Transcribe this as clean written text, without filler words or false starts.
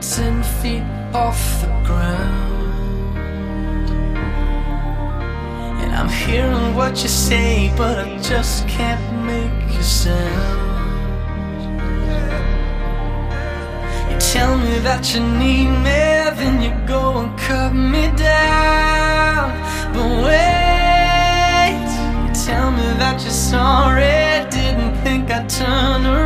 10 feet off the ground. And I'm hearing what you say, but I just can't make a sound. You tell me that you need me, then you go and cut me down. But wait, you tell me that you're sorry, didn't think I'd turn around.